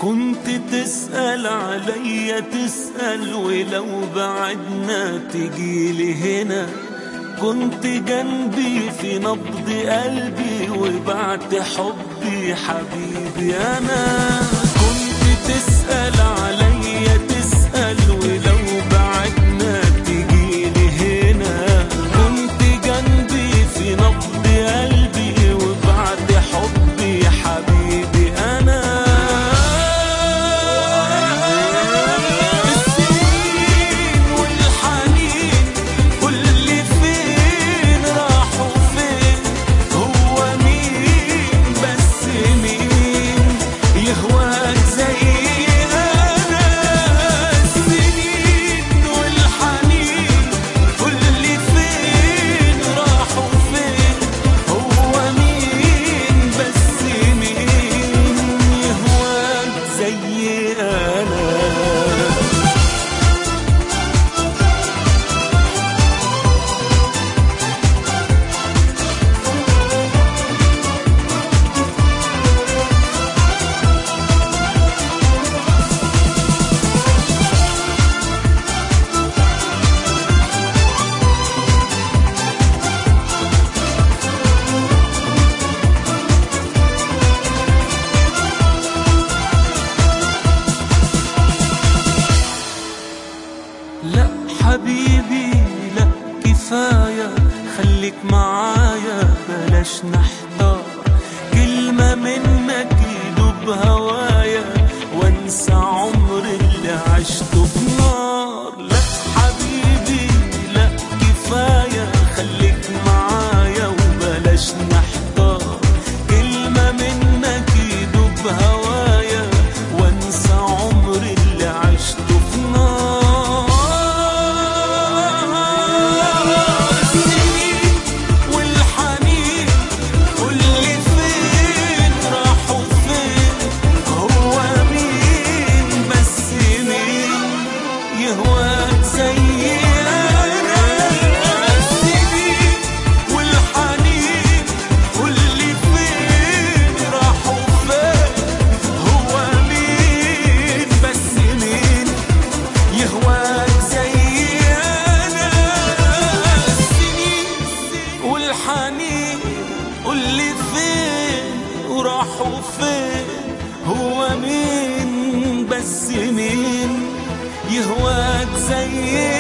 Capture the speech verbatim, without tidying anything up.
كنت تسأل عليا تسأل، ولو بعدنا تجيلي هنا. كنت جنبي في نبض قلبي وبعت حبي حبيبي أنا. كنت تسأل عليا تسأل، ولو بعدنا تجيلي هنا. كنت جنبي في نبض قلبي وبعت حبي حبيبي أنا. لا حبيبي لا كفاية، خليك معايا بلاش نحتار. كلمة منك يدوب هوايا وانسى عمر اللي عشته بنار. لا حبيبي لا كفاية، خليك معايا وبلاش نحتار. كلمة منك يدوب هوايا وانسى عمر اللي عشته بنار. قولي فين وراحوا فين، هو مين بس مين يهواك زي